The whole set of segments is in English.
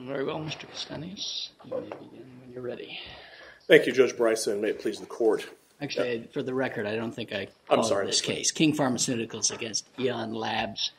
Very well, Mr. Castanis. You may begin when you're ready. Thank you, Judge Bryson. May it please the court. Actually, for the record, I don't think I called this case. King Pharmaceuticals against Eon Labs,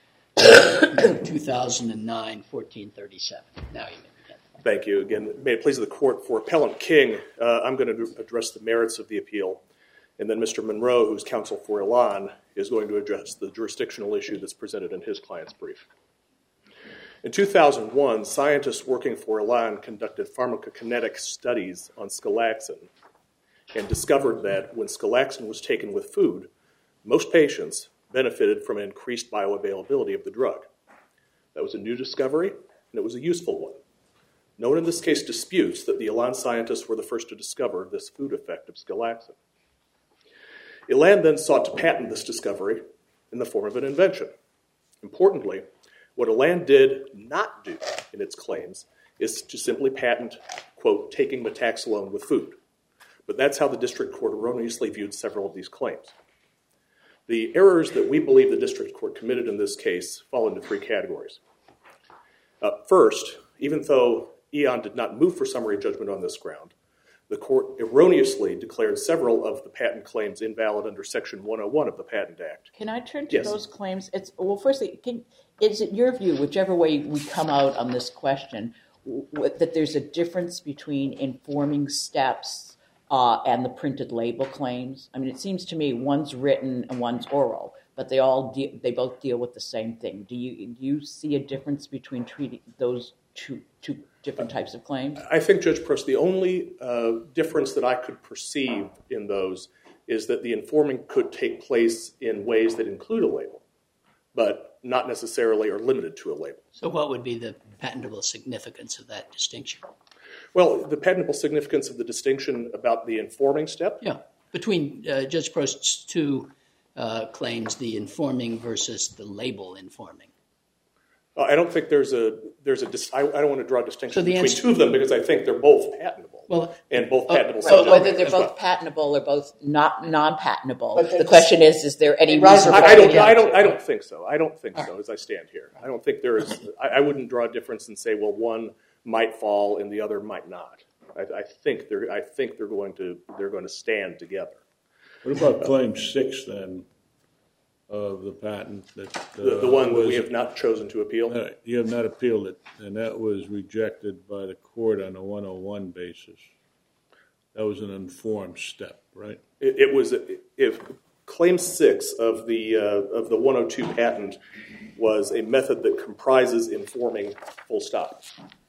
2009, 1437. Now you may begin. Thank you. Again, may it please the court, for Appellant King, I'm going to address the merits of the appeal, and then Mr. Monroe, who's counsel for Elan, is going to address the jurisdictional issue that's presented in his client's brief. In 2001, scientists working for Elan conducted pharmacokinetic studies on scalaxin and discovered that when scalaxin was taken with food, most patients benefited from an increased bioavailability of the drug. That was a new discovery, and it was a useful one. No one in this case disputes that the Elan scientists were the first to discover this food effect of scalaxin. Elan then sought to patent this discovery in the form of an invention. Importantly, what Elan did not do in its claims is to simply patent, quote, taking metaxalone with food. But that's how the district court erroneously viewed several of these claims. The errors that we believe the district court committed in this case fall into three categories. First, even though Eon did not move for summary judgment on this ground, the court erroneously declared several of the patent claims invalid under Section 101 of the Patent Act. Can I turn to those claims? Firstly, is it your view, whichever way we come out on this question, that there's a difference between informing steps and the printed label claims? I mean, it seems to me one's written and one's oral, but they both deal with the same thing. Do you see a difference between treating those two different types of claims? I think, Judge Prost, the only difference that I could perceive in those is that the informing could take place in ways that include a label, but not necessarily are limited to a label. So what would be the patentable significance of that distinction? Well, the patentable significance of the distinction about the informing step? Yeah, between Judge Prost's two claims, the informing versus the label informing. I don't think I don't want to draw a distinction between two of them because I think they're both patentable. And both patentable. So whether they're both patentable or both not non-patentable, the question is there any reason? I don't think so. I don't think so as I stand here. I don't think there is. I wouldn't draw a difference and say, well, one might fall and the other might not. I think they're going to stand together. What about Claim 6 then of the patent that the one that we have not chosen to appeal? You have not appealed it, and that was rejected by the court on a 101 basis. That was an informed step, right? It was if Claim 6 of the 102 patent was a method that comprises informing full stop.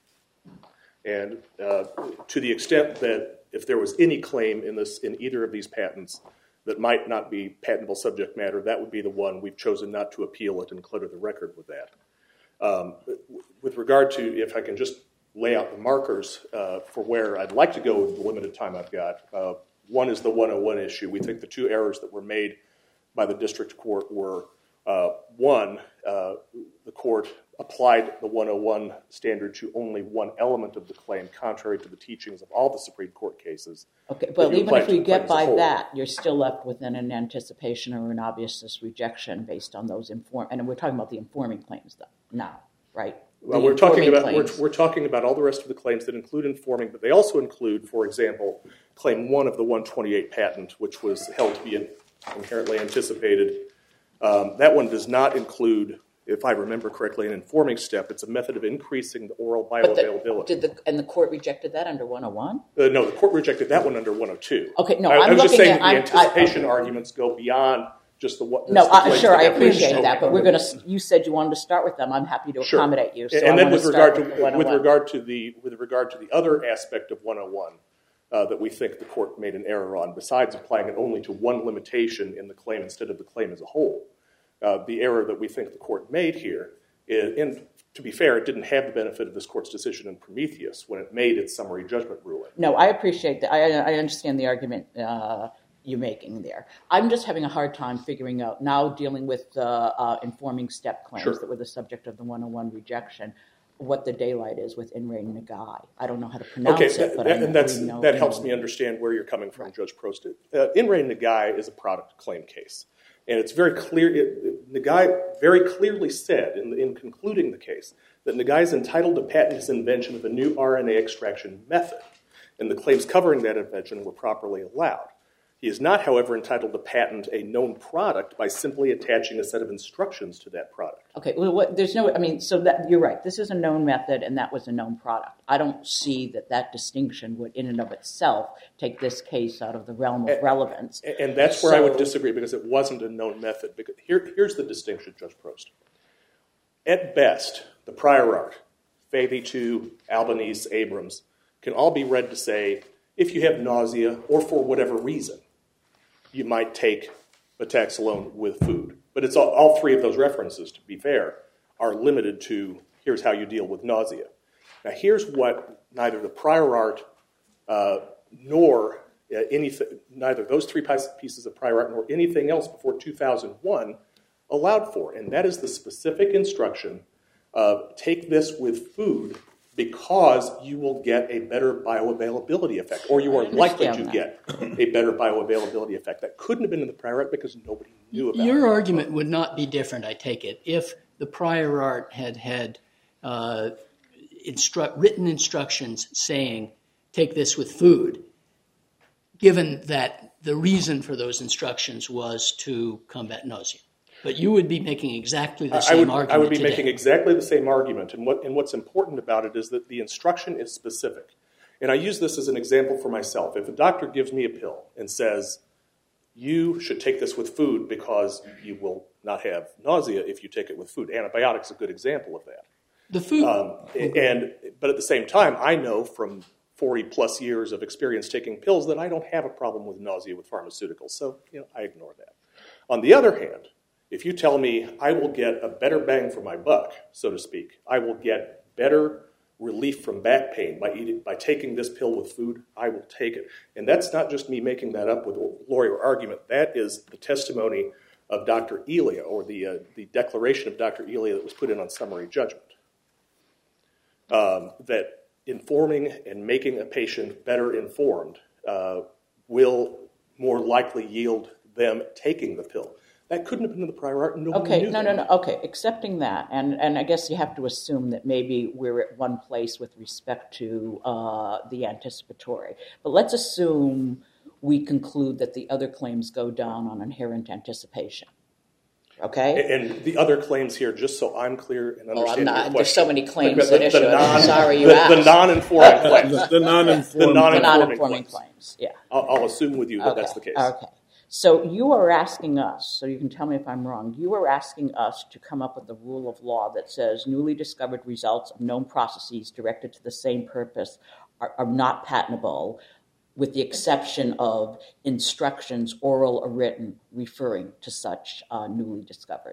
And to the extent that if there was any claim in either of these patents that might not be patentable subject matter, that would be the one. We've chosen not to appeal it and clutter the record with that. With regard to, if I can just lay out the markers for where I'd like to go with the limited time I've got, one is the 101 issue. We think the two errors that were made by the district court were, one, the court applied the 101 standard to only one element of the claim, contrary to the teachings of all the Supreme Court cases. Okay, but even if we get by that, you're still left within an anticipation or an obviousness rejection based on those and we're talking about the informing claims though, now, right? Well, we're talking about all the rest of the claims that include informing, but they also include, for example, Claim 1 of the 128 patent, which was held to be inherently anticipated. That one does not include, if I remember correctly, an informing step. It's a method of increasing the oral bioavailability. And the court rejected that under 101? No, the court rejected that one under 102. Okay, no, I'm just saying that the anticipation arguments go beyond just the what. No, sure, I appreciate that, but you said you wanted to start with them. I'm happy to accommodate you. So and then with regard to the other aspect of 101 that we think the court made an error on, besides applying it only to one limitation in the claim instead of the claim as a whole, the error that we think the court made here, and to be fair, it didn't have the benefit of this court's decision in Prometheus when it made its summary judgment ruling. No, I appreciate that. I understand the argument you're making there. I'm just having a hard time figuring out, now dealing with informing step claims that were the subject of the 101 rejection, what the daylight is with In Re Nagai. I don't know how to pronounce it, but that helps me understand where you're coming from, Judge Prost. In Re Nagai is a product claim case. And it's very clear, Nagai very clearly said in concluding the case that Nagai is entitled to patent his invention of a new RNA extraction method, and the claims covering that invention were properly allowed. He is not, however, entitled to patent a known product by simply attaching a set of instructions to that product. Okay, well, so that you're right. This is a known method, and that was a known product. I don't see that distinction would, in and of itself, take this case out of the realm of relevance. And that's where I would disagree, because it wasn't a known method. Because here's the distinction, Judge Prost. At best, the prior art, Favey 2, Albanese, Abrams, can all be read to say, if you have nausea, or for whatever reason, you might take metaxalone with food. But it's all three of those references, to be fair, are limited to, here's how you deal with nausea. Now, here's what neither the prior art nor neither those three pieces of prior art nor anything else before 2001 allowed for, and that is the specific instruction of take this with food because you will get a better bioavailability effect, or you are likely to get a better bioavailability effect. That couldn't have been in the prior art because nobody knew about it. Your argument would not be different, I take it, if the prior art had written instructions saying, take this with food, given that the reason for those instructions was to combat nausea. But you would be making exactly the same argument I would be today. making exactly the same argument, and what's important about it is that the instruction is specific. And I use this as an example for myself. If a doctor gives me a pill and says, you should take this with food because you will not have nausea if you take it with food. Antibiotics are a good example of that. The food. But at the same time, I know from 40 plus years of experience taking pills that I don't have a problem with nausea with pharmaceuticals. So I ignore that. On the other hand, if you tell me I will get a better bang for my buck, so to speak, I will get better relief from back pain by taking this pill with food, I will take it. And that's not just me making that up with a lawyer argument. That is the testimony of Dr. Elia, or the declaration of Dr. Elia that was put in on summary judgment. That informing and making a patient better informed will more likely yield them taking the pill. That couldn't have been in the prior art. Nobody knew that. Okay, accepting that, and I guess you have to assume that maybe we're at one place with respect to the anticipatory. But let's assume we conclude that the other claims go down on inherent anticipation. Okay? And the other claims here, just so I'm clear and understand your question. There's so many claims at issue. I'm sorry you asked. The non-informing claims. The non-informing claims, yeah. I'll assume with you that that's the case. Okay. So you are asking us, so you can tell me if I'm wrong, you are asking us to come up with a rule of law that says newly discovered results of known processes directed to the same purpose are not patentable, with the exception of instructions, oral or written, referring to such newly discovered.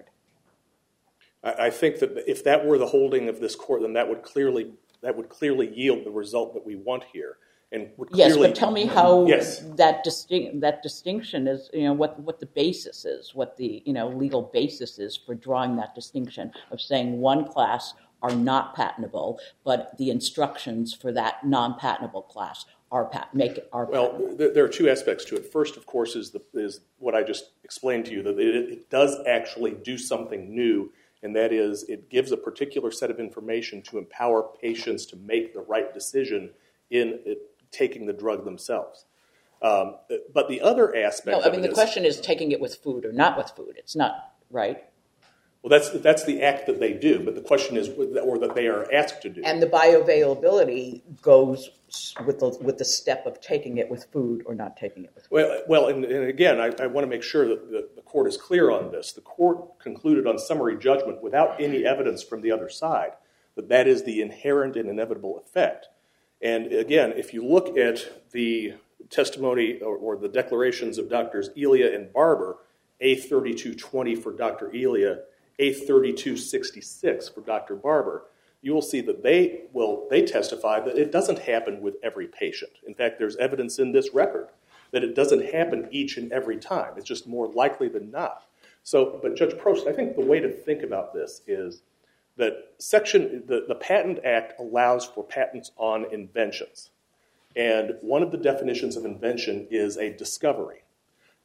I think that if that were the holding of this court, then that would clearly yield the result that we want here. And would clearly, yes, but tell me how yes. that distinction is, what the basis is, what the legal basis is for drawing that distinction of saying one class are not patentable, but the instructions for that non-patentable class are patentable. Well, there are two aspects to it. First, of course, is what I just explained to you, that it does actually do something new, and that is it gives a particular set of information to empower patients to make the right decision in taking the drug themselves. But the other aspect of it the question is taking it with food or not with food. It's not, right? Well, that's the act that they do, but the question is, or that they are asked to do. And the bioavailability goes with the step of taking it with food or not taking it with food. Well, and again, I want to make sure that the court is clear on this. The court concluded on summary judgment without any evidence from the other side that is the inherent and inevitable effect. And again, if you look at the testimony or the declarations of Drs. Elia and Barber, A3220 for Dr. Elia, A3266 for Dr. Barber, you will see that they testify that it doesn't happen with every patient. In fact, there's evidence in this record that it doesn't happen each and every time. It's just more likely than not. But Judge Prost, I think the way to think about this is that the Patent Act allows for patents on inventions. And one of the definitions of invention is a discovery.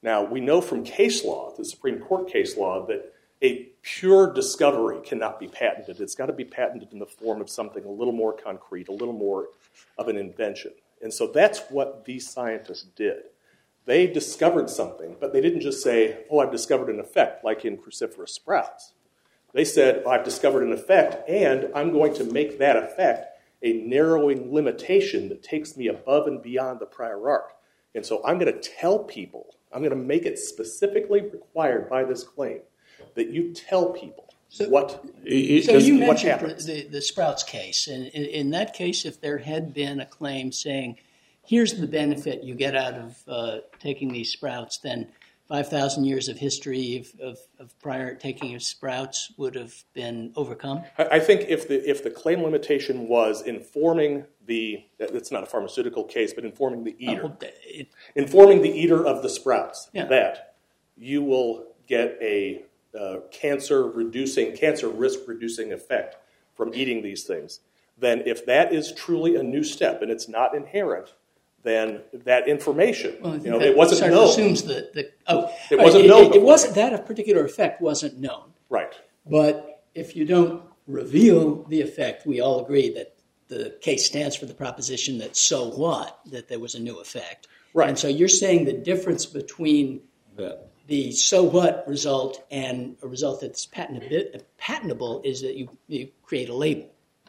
Now, we know from case law, the Supreme Court case law, that a pure discovery cannot be patented. It's got to be patented in the form of something a little more concrete, a little more of an invention. And so that's what these scientists did. They discovered something, but they didn't just say, oh, I've discovered an effect, like in cruciferous sprouts. They said, I've discovered an effect, and I'm going to make that effect a narrowing limitation that takes me above and beyond the prior art. And so I'm going to tell people, I'm going to make it specifically required by this claim that you tell people what happens. So you mentioned the Sprouts case. And in that case, if there had been a claim saying, here's the benefit you get out of taking these sprouts, then 5,000 years of history of prior taking of sprouts would have been overcome? I think if the claim limitation was informing it's not a pharmaceutical case, but informing the eater. Informing the eater of the sprouts that you will get a cancer risk reducing effect from eating these things, then if that is truly a new step and it's not inherent, then that information, it wasn't known. Assumes it wasn't known. It wasn't that a particular effect wasn't known. Right. But if you don't reveal the effect, we all agree that the case stands for the proposition that so what, that there was a new effect. Right. And so you're saying the difference between the so what result and a result that's patentable is that you create a label.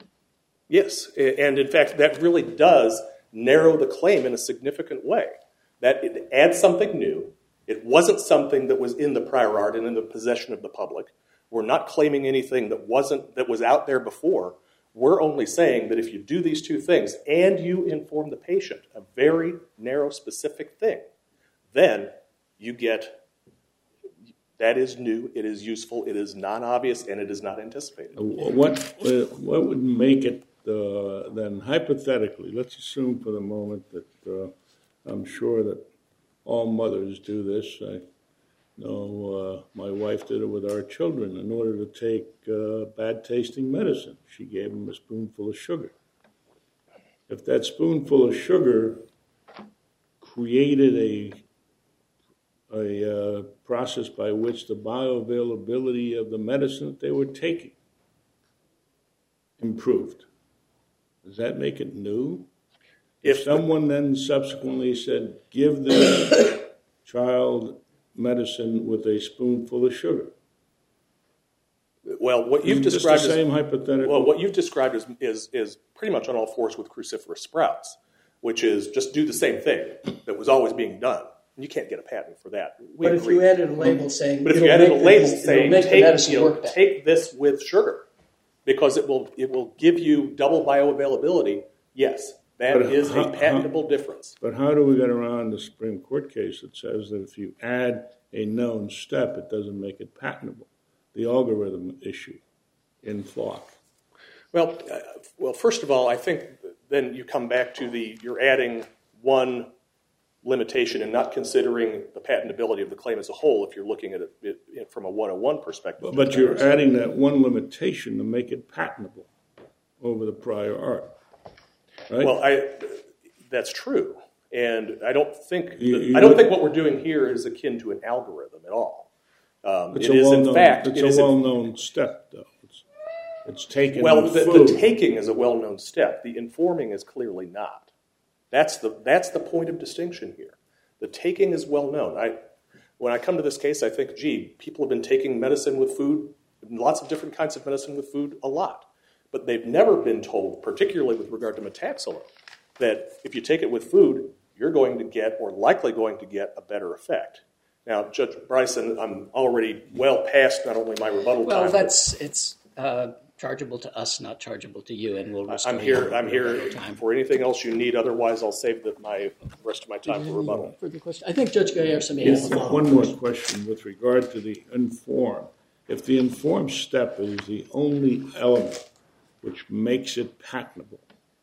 Yes, and in fact, that really does narrow the claim in a significant way. That it adds something new. It wasn't something that was in the prior art and in the possession of the public. We're not claiming anything that was out there before. We're only saying that if you do these two things and you inform the patient a very narrow, specific thing, then you get that is new, it is useful, it is non-obvious, and it is not anticipated. What would make it then hypothetically? Let's assume for the moment that I'm sure that all mothers do this. I know my wife did it with our children. In order to take bad-tasting medicine, she gave them a spoonful of sugar. If that spoonful of sugar created a process by which the bioavailability of the medicine that they were taking improved, does that make it new? If someone then subsequently said, give this child medicine with a spoonful of sugar. Well, what you've described the same hypothetical. Well, what you've described is pretty much on all fours with cruciferous sprouts, which is just do the same thing that was always being done. You can't get a patent for that. But if you added a label saying, take this with sugar, because it will give you double bioavailability. Yes, that is a patentable difference. But how do we get around the Supreme Court case that says that if you add a known step, it doesn't make it patentable? The algorithm issue in Flock. Well, first of all, I think then you come back to you're adding one limitation and not considering the patentability of the claim as a whole if you're looking at it from a 101 perspective. But you're adding that one limitation to make it patentable over the prior art, right? Well, that's true. And I don't think what we're doing here is akin to an algorithm at all. It's a well-known step, though. It's taken. Well, the taking is a well-known step. The informing is clearly not. That's the point of distinction here. The taking is well-known. When I come to this case, I think, people have been taking medicine with food, lots of different kinds of medicine with food, a lot. But they've never been told, particularly with regard to metaxalone, that if you take it with food, you're going to get, or likely going to get, a better effect. Now, Judge Bryson, I'm already well past not only my rebuttal time. Well, it's chargeable to us, not chargeable to you, and we'll I'm here for anything else you need. Otherwise, I'll save the rest of my time for rebuttal. Further question? I think Judge Gayerson may have a follow-up. One more question with regard to the inform. If the inform step is the only element which makes it patentable,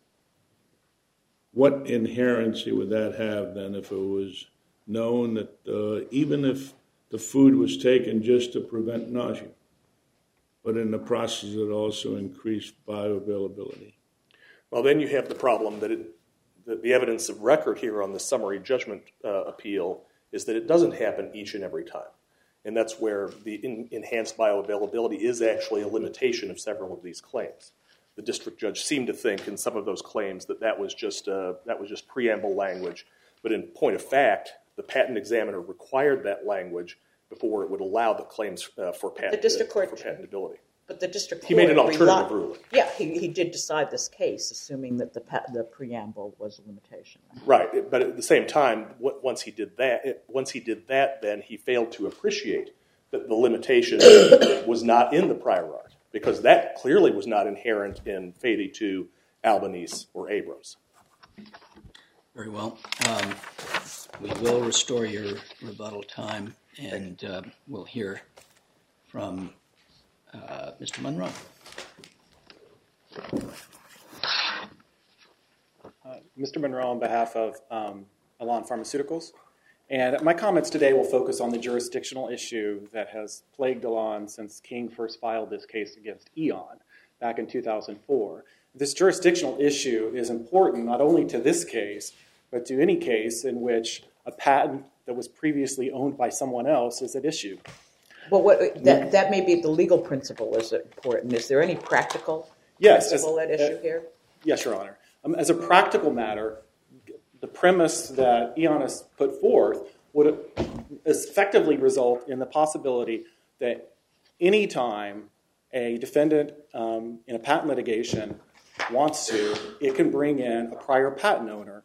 what inherency would that have then if it was known that even if the food was taken just to prevent nausea, but in the process it also increased bioavailability? Well, then you have the problem that the evidence of record here on the summary judgment appeal is that it doesn't happen each and every time. And that's where the enhanced bioavailability is actually a limitation of several of these claims. The district judge seemed to think in some of those claims that was just preamble language. But in point of fact, the patent examiner required that language before it would allow the claims for patentability. But the district court... He made an alternative ruling. Yeah, he did decide this case, assuming that the preamble was a limitation. Right, but at the same time, once he did that, then he failed to appreciate that the limitation was not in the prior art, because that clearly was not inherent in Fady 2, Albanese, or Abrams. Very well. We will restore your rebuttal time, and we'll hear from Mr. Monroe. Mr. Monroe on behalf of Elan Pharmaceuticals. And my comments today will focus on the jurisdictional issue that has plagued Elan since King first filed this case against Eon back in 2004. This jurisdictional issue is important not only to this case, but to any case in which a patent that was previously owned by someone else is at issue. Well, that may be the legal principle is important. Is there any practical principle at issue here? Yes, Your Honor. As a practical matter, the premise that Eon has put forth would effectively result in the possibility that any time a defendant in a patent litigation wants to, it can bring in a prior patent owner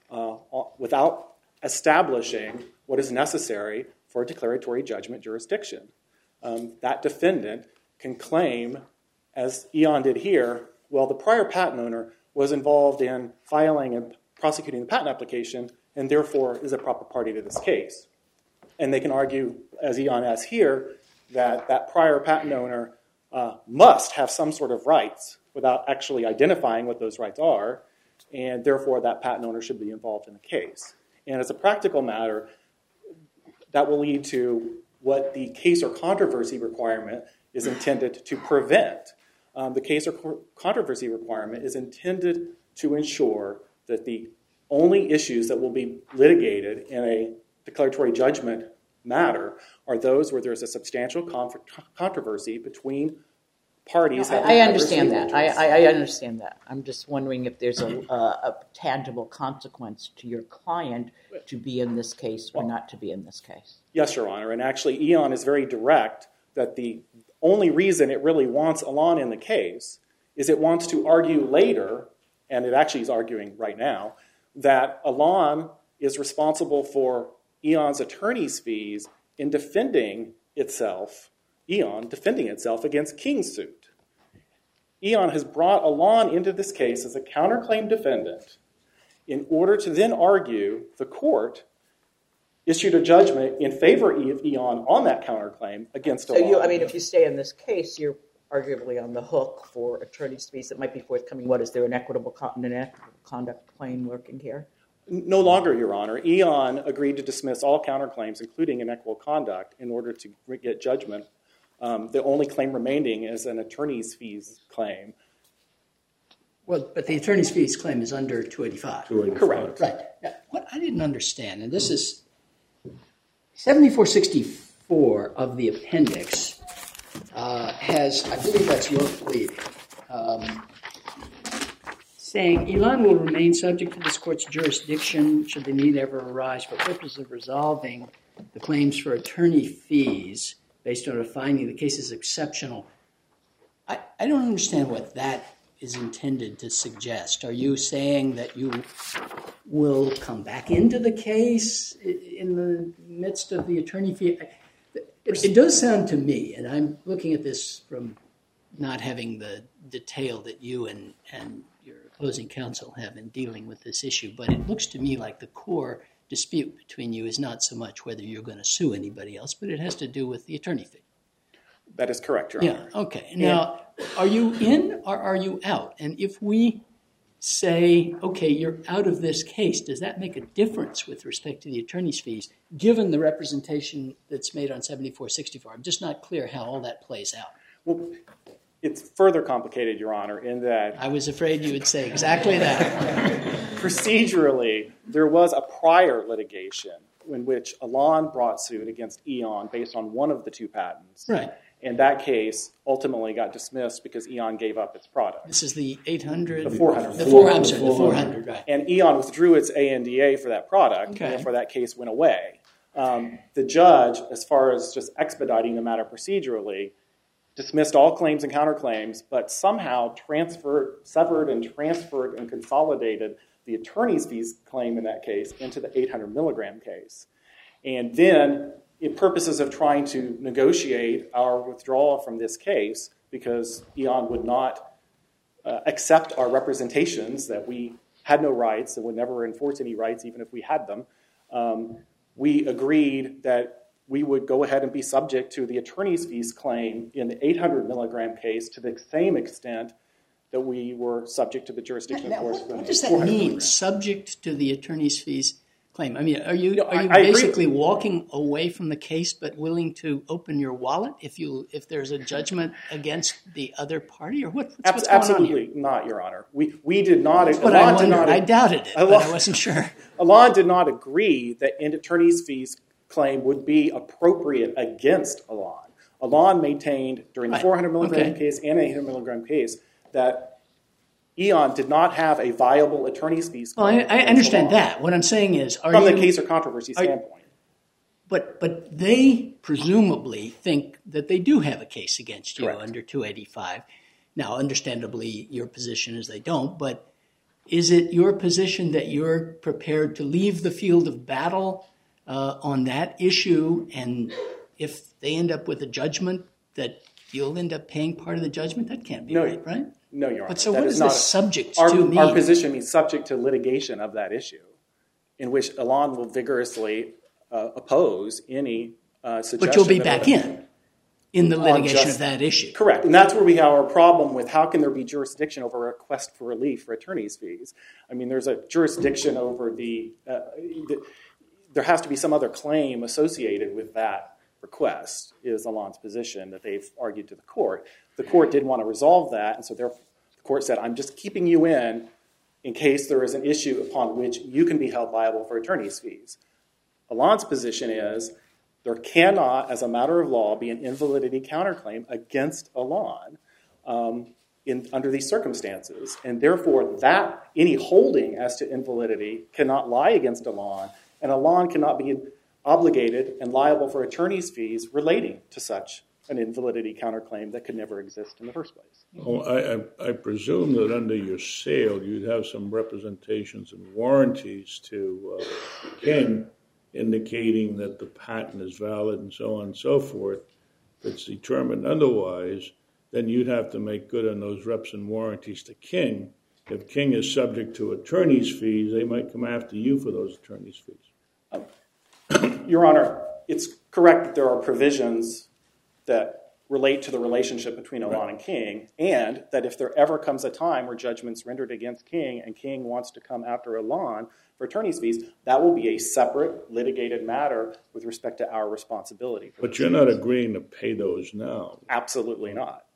without establishing what is necessary for a declaratory judgment jurisdiction. That defendant can claim, as Eon did here, well, the prior patent owner was involved in filing and prosecuting the patent application and therefore is a proper party to this case. And they can argue, as Eon has here, that that prior patent owner must have some sort of rights without actually identifying what those rights are, and therefore that patent owner should be involved in the case. And as a practical matter, that will lead to what the case or controversy requirement is intended to prevent. The case or controversy requirement is intended to ensure that the only issues that will be litigated in a declaratory judgment matter are those where there's a substantial controversy between parties. No, I understand that. I understand that. I'm just wondering if there's a tangible consequence to your client to be in this case or not to be in this case. Yes, Your Honor. And actually, Eon is very direct that the only reason it really wants Elan in the case is it wants to argue later, and it actually is arguing right now, that Elan is responsible for Eon's attorney's fees in defending itself, Eon defending itself against King's suit. Eon has brought Elan into this case as a counterclaim defendant in order to then argue the court issued a judgment in favor of Eon on that counterclaim against Elan. So, if you stay in this case, you're arguably on the hook for attorney's fees that might be forthcoming. What, is there an equitable conduct claim working here? No longer, Your Honor. Eon agreed to dismiss all counterclaims, including inequitable conduct, in order to get judgment. The only claim remaining is an attorney's fees claim. Well, but the attorney's fees claim is under 285. 285. Correct. Right. Now, what I didn't understand, and this is 7464 of the appendix has, I believe that's your plea, saying Elan will remain subject to this court's jurisdiction should the need ever arise for purpose of resolving the claims for attorney fees based on a finding the case is exceptional. I don't understand what that is intended to suggest. Are you saying that you will come back into the case in the midst of the attorney fee? It does sound to me, and I'm looking at this from not having the detail that you and your opposing counsel have in dealing with this issue, but it looks to me like the core dispute between you is not so much whether you're going to sue anybody else, but it has to do with the attorney fee. That is correct, Your Honor. Yeah, okay. Now, are you in or are you out? And if we say, okay, you're out of this case, does that make a difference with respect to the attorney's fees, given the representation that's made on 7464? I'm just not clear how all that plays out. Well, it's further complicated, Your Honor, in that... I was afraid you would say exactly that. Procedurally, there was a prior litigation in which Elan brought suit against Eon based on one of the two patents. Right. And that case ultimately got dismissed because Eon gave up its product. This is the 800? The 400. The 400, right. And Eon withdrew its ANDA for that product, Okay. and therefore that case went away. The judge, as far as just expediting the matter procedurally, dismissed all claims and counterclaims, but somehow severed and transferred and consolidated the attorney's fees claim in that case into the 800 milligram case. And then, in purposes of trying to negotiate our withdrawal from this case, because Eon would not accept our representations that we had no rights and would never enforce any rights even if we had them, we agreed that we would go ahead and be subject to the attorney's fees claim in the 800 milligram case to the same extent that we were subject to the jurisdiction Now, enforcement. what does that mean, subject to the attorney's fees claim? I mean, are you I basically agree. walking away from the case but willing to open your wallet if there's a judgment against the other party? Or what's going on here? Absolutely not, Your Honor. We did not. But I wondered. I doubted it, but I wasn't sure. Elan did not agree that an attorney's fees claim would be appropriate against Elan. Elan maintained during the 400 milligram case and 800 milligram case that Eon did not have a viable attorney's fees claim. Well, I understand that. What I'm saying is, from the case or controversy standpoint. But they presumably think that they do have a case against you Correct. under 285. Now, understandably, your position is they don't, but is it your position that you're prepared to leave the field of battle on that issue, and if they end up with a judgment that you'll end up paying part of the judgment? That can't be right? No, Your Honor. But so that what is does not this subject our, to mean? Our position means subject to litigation of that issue, in which Elan will vigorously oppose any suggestion. But you'll be back in the litigation of that issue. Correct. And that's where we have our problem with how can there be jurisdiction over a request for relief for attorney's fees. I mean, there's a jurisdiction over there has to be some other claim associated with that request, is Elan's position that they've argued to the court. The court didn't want to resolve that, and so the court said, I'm just keeping you in case there is an issue upon which you can be held liable for attorney's fees. Elan's position is there cannot, as a matter of law, be an invalidity counterclaim against Elan under these circumstances, and therefore that any holding as to invalidity cannot lie against Elan, and Elan cannot be obligated and liable for attorney's fees relating to such an invalidity counterclaim that could never exist in the first place. Oh, I presume that under your sale you'd have some representations and warranties to King indicating that the patent is valid and so on and so forth. If it's determined otherwise, then you'd have to make good on those reps and warranties to King. If King is subject to attorney's fees, they might come after you for those attorney's fees. Your Honor, it's correct that there are provisions that relate to the relationship between Elan and King, and that if there ever comes a time where judgment's rendered against King and King wants to come after Elan for attorney's fees, that will be a separate litigated matter with respect to our responsibility. But you're not agreeing to pay those now. Absolutely not.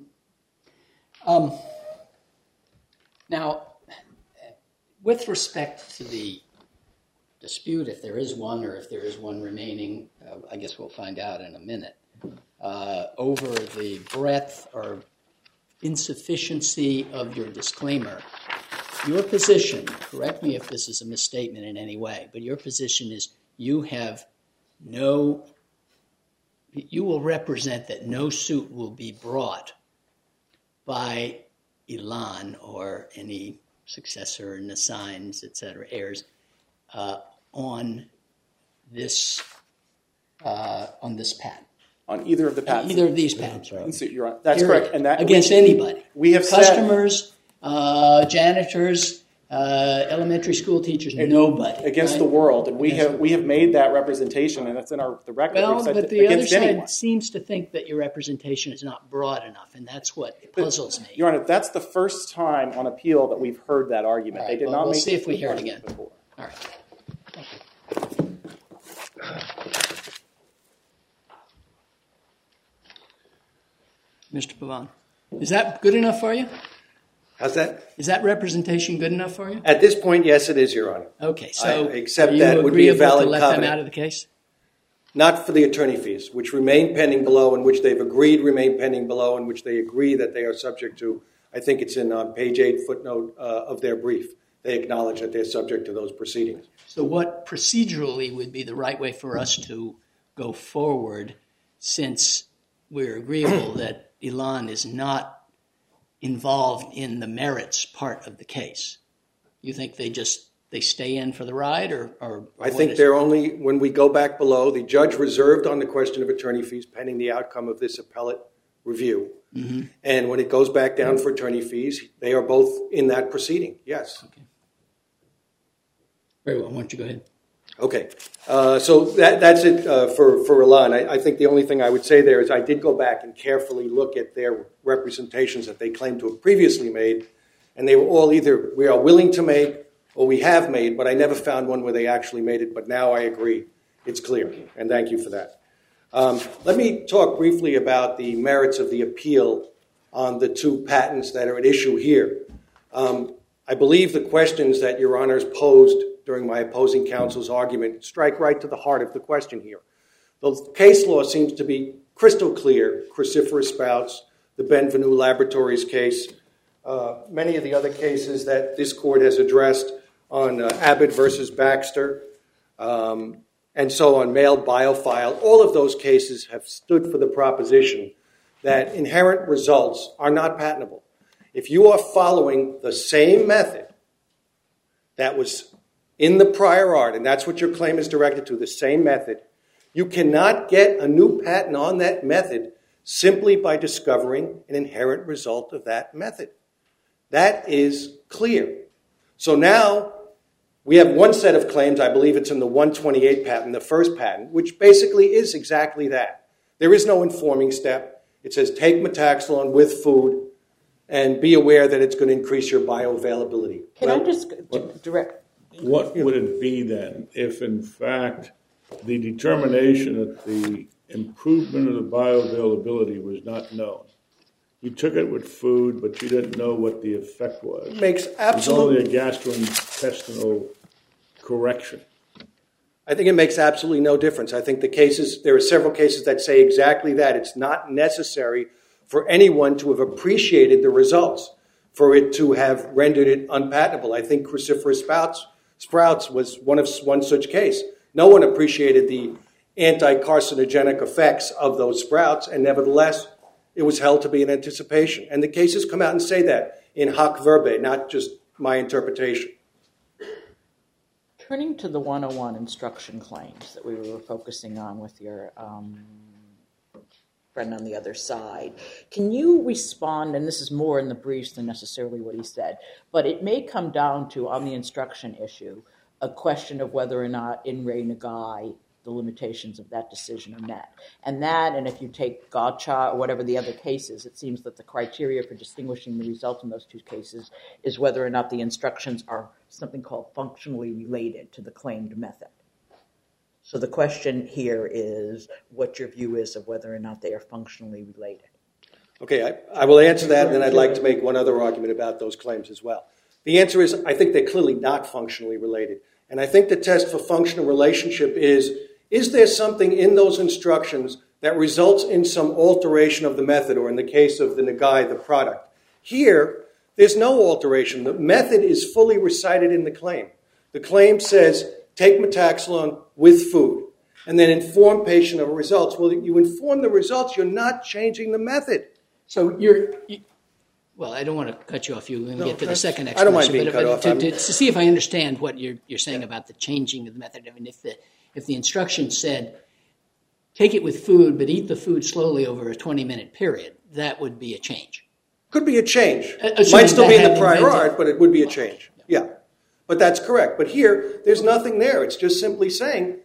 Now, with respect to the dispute, if there is one or if there is one remaining, I guess we'll find out in a minute, over the breadth or insufficiency of your disclaimer, your position, correct me if this is a misstatement in any way, but your position is you will represent that no suit will be brought by Elan or any successor, Nassigns, etc., heirs, on this patent. On either of the patents. Either of these patents, right? That's correct. And that against anybody. We have customers, janitors, elementary school teachers, nobody. Against the world. And we have made that representation, and it's in the record. Well, but the other side seems to think that your representation is not broad enough, and that's what puzzles me. Your Honor, that's the first time on appeal that we've heard that argument. Right, they did not we'll make see if we hear it again. Before. All right. Thank you. Mr. Pavon, is that good enough for you? How's that? Is that representation good enough for you? At this point, yes, it is, Your Honor. Okay, so I accept are you that would be a agreeable valid to let covenant. them out of the case? Not for the attorney fees, which remain pending below, and which they've agreed remain pending below, and which they agree that they are subject to. I think it's in page 8, footnote of their brief. They acknowledge that they're subject to those proceedings. So what procedurally would be the right way for us to go forward, since we're agreeable that Elan is not involved in the merits part of the case? You think they stay in for the ride, or I think they're only, when we go back below, the judge reserved on the question of attorney fees pending the outcome of this appellate review. Mm-hmm. And when it goes back down for attorney fees, they are both in that proceeding, yes. Okay. Very well, why don't you go ahead? Okay, so that's it for Elan. I think the only thing I would say there is I did go back and carefully look at their representations that they claimed to have previously made, and they were all either we are willing to make or we have made, but I never found one where they actually made it, but now I agree. It's clear, and thank you for that. Let me talk briefly about the merits of the appeal on the 2 patents that are at issue here. I believe the questions that Your Honors posed during my opposing counsel's argument strike right to the heart of the question here. The case law seems to be crystal clear. Cruciferous spouts, the Benvenue Laboratories case, many of the other cases that this court has addressed on Abbott versus Baxter, and so on, mailed biofile, all of those cases have stood for the proposition that inherent results are not patentable. If you are following the same method that was in the prior art, and that's what your claim is directed to, the same method, you cannot get a new patent on that method simply by discovering an inherent result of that method. That is clear. So now we have one set of claims, I believe it's in the 128 patent, the first patent, which basically is exactly that. There is no informing step. It says take metaxalone with food and be aware that it's going to increase your bioavailability. Can I just direct? What would it be then if, in fact, the determination that the improvement of the bioavailability was not known? You took it with food, but you didn't know what the effect was. It makes It was absolutely... only a gastrointestinal correction. I think it makes absolutely no difference. I think there are several cases that say exactly that. It's not necessary for anyone to have appreciated the results for it to have rendered it unpatentable. I think cruciferous sprouts was one such case. No one appreciated the anti-carcinogenic effects of those sprouts, and nevertheless, it was held to be an anticipation. And the cases come out and say that in hoc verba, not just my interpretation. Turning to the 101 instruction claims that we were focusing on with your friend on the other side, can you respond, and this is more in the briefs than necessarily what he said, but it may come down to, on the instruction issue, a question of whether or not in Re Nagai the limitations of that decision are met. And that, and if you take Gotcha or whatever the other cases, it seems that the criteria for distinguishing the result in those 2 cases is whether or not the instructions are something called functionally related to the claimed method. So the question here is what your view is of whether or not they are functionally related. Okay, I will answer that, and then I'd like to make one other argument about those claims as well. The answer is I think they're clearly not functionally related. And I think the test for functional relationship is there something in those instructions that results in some alteration of the method, or in the case of the Nagai, the product? Here, there's no alteration. The method is fully recited in the claim. The claim says, take metaxalone with food, and then inform patient of results. Well, you inform the results, you're not changing the method. So well, I don't want to cut you off. You're going to get to the second explanation. I don't mind being cut off. To see if I understand what you're saying about the changing of the method. I mean, if the instruction said, take it with food, but eat the food slowly over a 20-minute period, that would be a change. Could be a change. Might still be in the prior art, but it would be a change. Yeah. But that's correct. But here, there's nothing there. It's just simply saying,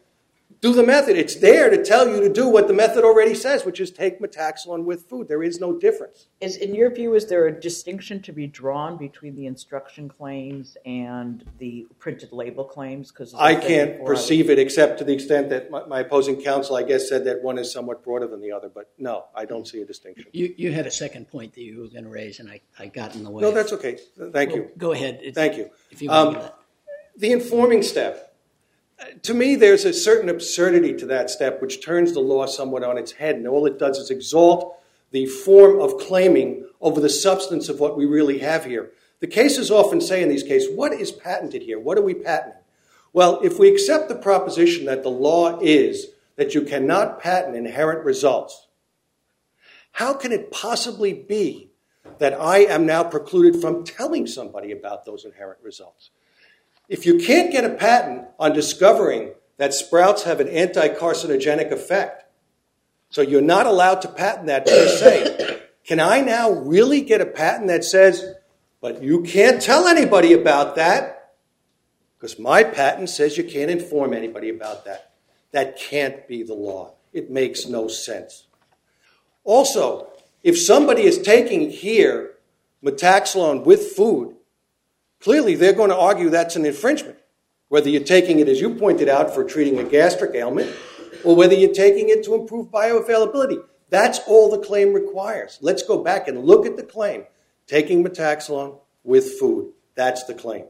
Do the method. It's there to tell you to do what the method already says, which is take metaxalone with food. There is no difference. In your view, is there a distinction to be drawn between the instruction claims and the printed label claims? Because I can't perceive it except to the extent that my opposing counsel, I guess, said that one is somewhat broader than the other. But no, I don't see a distinction. You had a second point that you were going to raise, and I got in the way. No, that's okay. Thank you. Go ahead. Thank you. If you want to do that. The informing step. To me, there's a certain absurdity to that step which turns the law somewhat on its head, and all it does is exalt the form of claiming over the substance of what we really have here. The cases often say in these cases, what is patented here? What are we patenting? Well, if we accept the proposition that the law is that you cannot patent inherent results, how can it possibly be that I am now precluded from telling somebody about those inherent results? If you can't get a patent on discovering that sprouts have an anti-carcinogenic effect, so you're not allowed to patent that per se, can I now really get a patent that says, but you can't tell anybody about that because my patent says you can't inform anybody about that? That can't be the law. It makes no sense. Also, if somebody is taking here metaxalone with food, clearly they're going to argue that's an infringement, whether you're taking it, as you pointed out, for treating a gastric ailment, or whether you're taking it to improve bioavailability. That's all the claim requires. Let's go back and look at the claim. Taking metaxalone with food. That's the claim.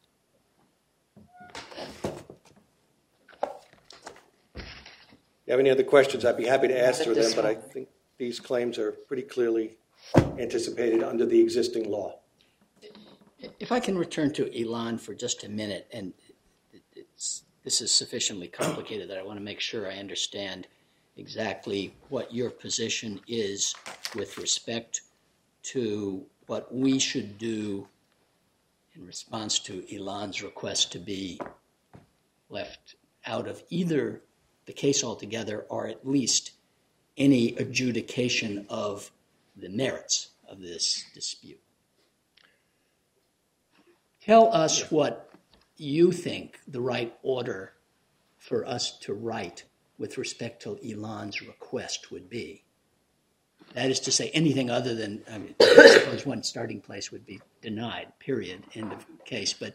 If you have any other questions, I'd be happy to answer them, but I think these claims are pretty clearly anticipated under the existing law. If I can return to Ilan for just a minute, and this is sufficiently complicated that I want to make sure I understand exactly what your position is with respect to what we should do in response to Ilan's request to be left out of either the case altogether or at least any adjudication of the merits of this dispute. Tell us what you think the right order for us to write with respect to Ilan's request would be. That is to say, anything other than, I suppose one starting place would be denied, period, end of case. But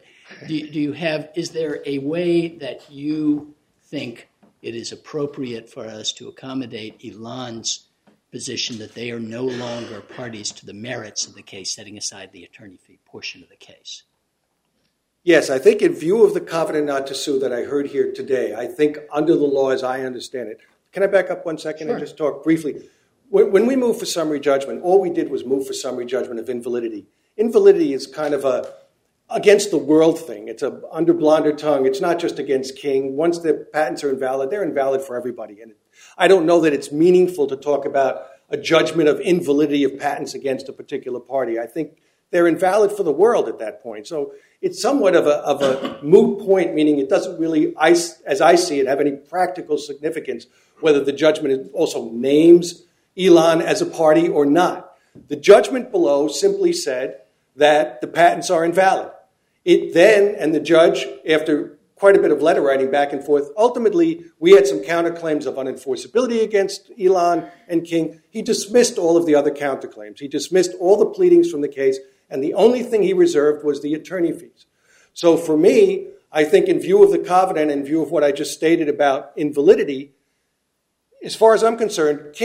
is there a way that you think it is appropriate for us to accommodate Ilan's position that they are no longer parties to the merits of the case, setting aside the attorney fee portion of the case? Yes, I think in view of the covenant not to sue that I heard here today, I think under the law as I understand it, can I back up 1 second and just talk briefly? When we moved for summary judgment, all we did was move for summary judgment of invalidity. Invalidity is kind of a against the world thing. It's a under blonder tongue. It's not just against King. Once the patents are invalid, they're invalid for everybody. And I don't know that it's meaningful to talk about a judgment of invalidity of patents against a particular party. I think they're invalid for the world at that point. So it's somewhat of a moot point, meaning it doesn't really, as I see it, have any practical significance whether the judgment also names Ilan as a party or not. The judgment below simply said that the patents are invalid. It then, and the judge, after quite a bit of letter writing back and forth, ultimately we had some counterclaims of unenforceability against Ilan and King. He dismissed all of the other counterclaims. He dismissed all the pleadings from the case, and the only thing he reserved was the attorney fees. So for me, I think in view of the covenant, in view of what I just stated about invalidity, as far as I'm concerned,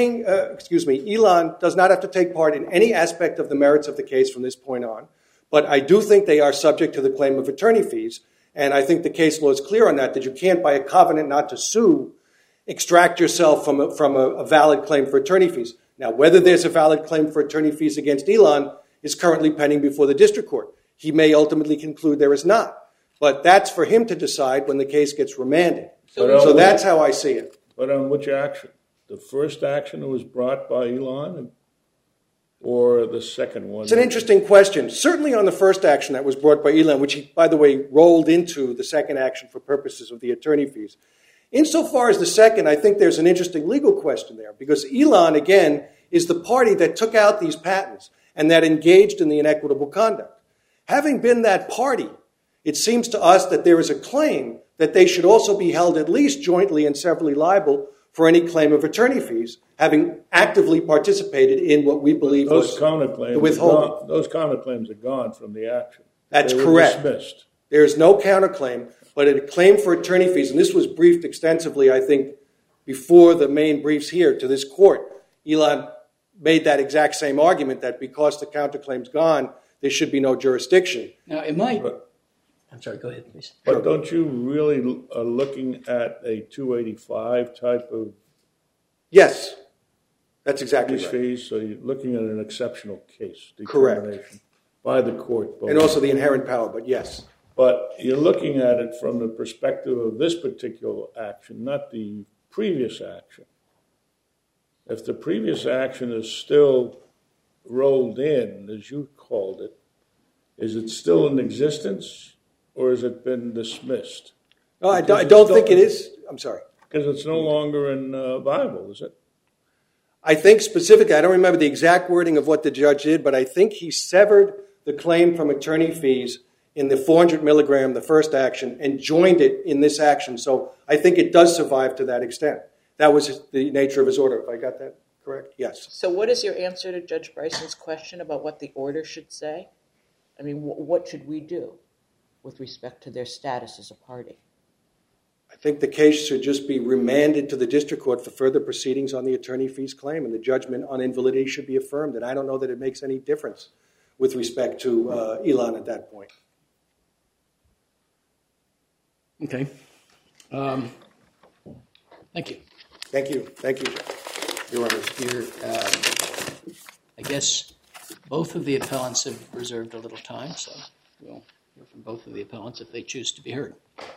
Ilan does not have to take part in any aspect of the merits of the case from this point on. But I do think they are subject to the claim of attorney fees. And I think the case law is clear on that you can't, by a covenant not to sue, extract yourself from a valid claim for attorney fees. Now, whether there's a valid claim for attorney fees against Ilan is currently pending before the district court. He may ultimately conclude there is not. But that's for him to decide when the case gets remanded. So that's how I see it. But on which action? The first action that was brought by Ilan or the second one? It's an interesting question. Certainly on the first action that was brought by Ilan, which he, by the way, rolled into the second action for purposes of the attorney fees. Insofar as the second, I think there's an interesting legal question there because Ilan, again, is the party that took out these patents and that engaged in the inequitable conduct. Having been that party, it seems to us that there is a claim that they should also be held at least jointly and severally liable for any claim of attorney fees, having actively participated in what we believe was the withholding. Those counterclaims are gone from the action. That's They were correct. dismissed. There is no counterclaim, but a claim for attorney fees, and this was briefed extensively, I think, before the main briefs here to this court. Elon made that exact same argument that because the counterclaim's gone, there should be no jurisdiction. Now, it might. I'm sorry, go ahead, please. But don't you really are looking at a 285 type of Yes, that's exactly these right. fees? So you're looking at an exceptional case Correct. determination by the court. And also the inherent power, but yes. But you're looking at it from the perspective of this particular action, not the previous action. If the previous action is still rolled in, as you called it, is it still in existence or has it been dismissed? No, I don't think it is. I'm sorry. Because it's no longer viable, is it? I think specifically, I don't remember the exact wording of what the judge did, but I think he severed the claim from attorney fees in the 400 milligram, the first action, and joined it in this action. So I think it does survive to that extent. That was the nature of his order. If I got that correct? Yes. So what is your answer to Judge Bryson's question about what the order should say? I mean, what should we do with respect to their status as a party? I think the case should just be remanded to the district court for further proceedings on the attorney fees claim, and the judgment on invalidity should be affirmed. And I don't know that it makes any difference with respect to Elon at that point. Okay. Thank you. Thank you. Thank you, Your Honor. I guess both of the appellants have reserved a little time, so we'll hear from both of the appellants if they choose to be heard.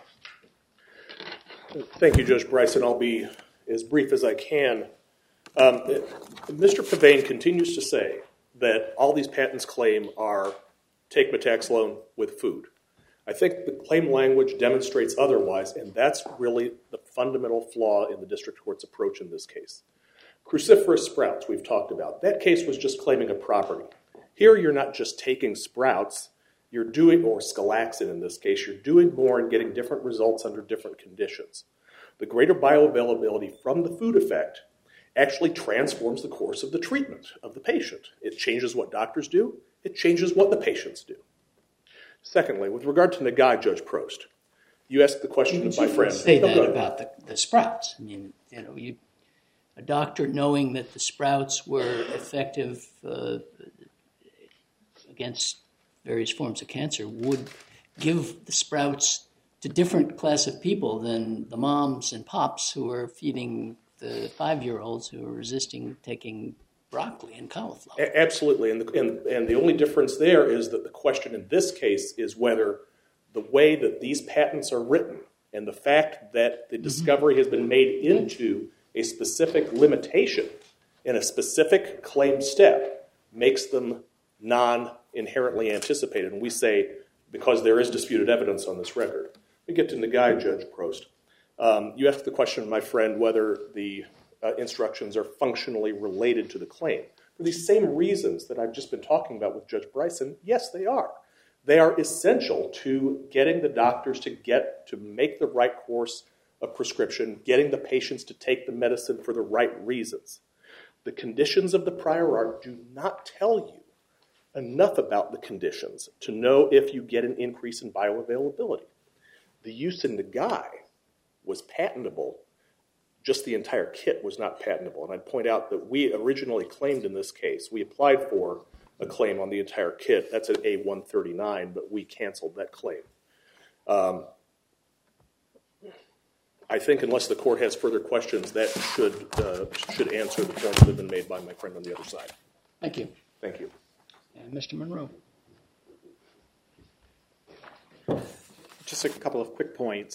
Thank you, Judge Bryson. I'll be as brief as I can. Mr. Pavane continues to say that all these patents claim are take Metaxalone with food. I think the claim language demonstrates otherwise, and that's really the fundamental flaw in the district court's approach in this case. Cruciferous sprouts we've talked about. That case was just claiming a property. Here you're not just taking sprouts, you're doing, or scalaxin in this case, you're doing more and getting different results under different conditions. The greater bioavailability from the food effect actually transforms the course of the treatment of the patient. It changes what doctors do, it changes what the patients do. Secondly, with regard to Nagai, Judge Prost, you asked the question of my friend. Say that about the sprouts. I mean, a doctor knowing that the sprouts were effective against various forms of cancer would give the sprouts to different class of people than the moms and pops who are feeding the 5-year-olds who are resisting taking broccoli and cauliflower. Absolutely, and the only difference there is that the question in this case is whether the way that these patents are written and the fact that the discovery has been made into a specific limitation in a specific claim step makes them non-inherently anticipated. And we say, because there is disputed evidence on this record. We get to Nagai, Judge Prost. You asked the question, my friend, whether the instructions are functionally related to the claim. For these same reasons that I've just been talking about with Judge Bryson, yes, they are. They are essential to getting the doctors to make the right course of prescription, getting the patients to take the medicine for the right reasons. The conditions of the prior art do not tell you enough about the conditions to know if you get an increase in bioavailability. The use in Nagai was patentable. Just the entire kit was not patentable. And I'd point out that we originally claimed in this case, we applied for a claim on the entire kit. That's an A139, but we canceled that claim. I think unless the court has further questions, that should answer the points that have been made by my friend on the other side. Thank you. Thank you. And Mr. Monroe. Just a couple of quick points.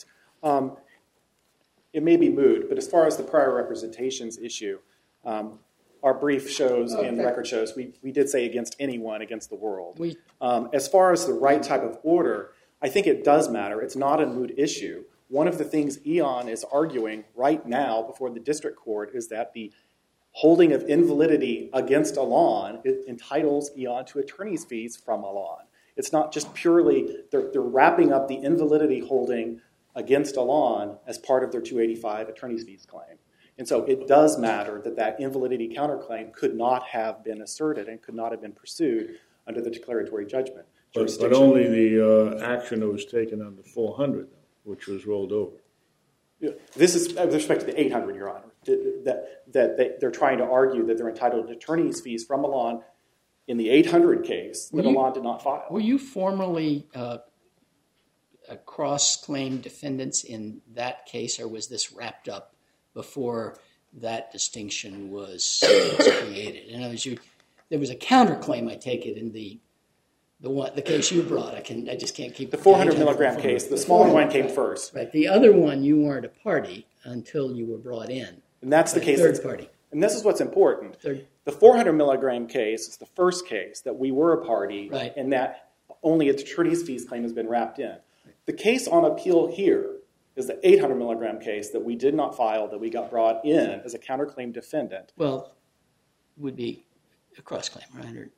It may be moot, but as far as the prior representations issue, our brief shows and the record shows we did say against anyone, against the world. As far as the right type of order, I think it does matter. It's not a moot issue. One of the things Eon is arguing right now before the district court is that the holding of invalidity against Elan entitles Eon to attorney's fees from Elan. It's not just purely, they're wrapping up the invalidity holding against Elan as part of their 285 attorney's fees claim. And so it does matter that that invalidity counterclaim could not have been asserted and could not have been pursued under the declaratory judgment. But only the action that was taken on the 400, which was rolled over. This is with respect to the 800, Your Honor, that they're trying to argue that they're entitled to attorney's fees from Elan in the 800 case that Elan did not file. Were you formerly a cross-claim defendants in that case, or was this wrapped up before that distinction was created? In other words, there was a counterclaim, I take it, in the case you brought. I just can't keep the 400 milligram case. The smaller one came first. Right. The other one, you weren't a party until you were brought in. And that's the case. Third party. And this is what's important. The 400 milligram case is the first case that we were a party, right, and that only its attorney's fees claim has been wrapped in. The case on appeal here is the 800 milligram case that we did not file, that we got brought in as a counterclaim defendant. Well, would be a cross-claim, right? Or,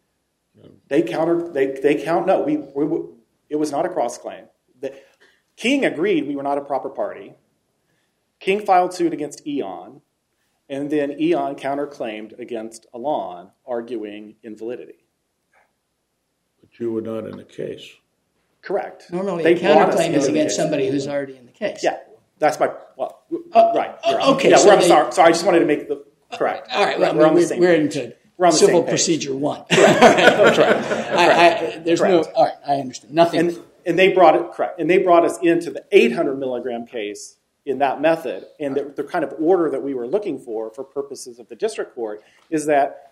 no, it was not a cross-claim. King agreed we were not a proper party. King filed suit against Eon, and then Eon counterclaimed against Elan, arguing invalidity. But you were not in the case. Correct. Normally, a counterclaim is against somebody who's already in the case. Yeah, that's my, right. Okay. Yeah, So sorry, I just wanted to make the, correct. All right, we're on the same we're page. into We're on the civil same page. procedure 1. Correct. There's no, all right, I understand. Nothing. And they brought it, correct. And they brought us into the 800 milligram case in that method. And the kind of order that we were looking for purposes of the district court is that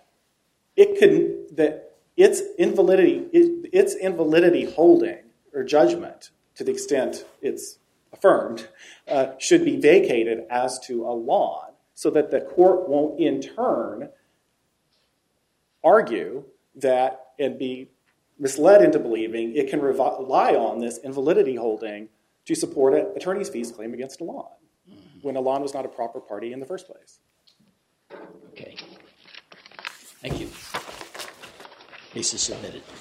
its invalidity holding or judgment, to the extent it's affirmed, should be vacated as to Elan, so that the court won't in turn argue that and be misled into believing it can rely on this invalidity holding to support an attorney's fees claim against Elan, when Elan was not a proper party in the first place. Okay. Thank you. Case is submitted.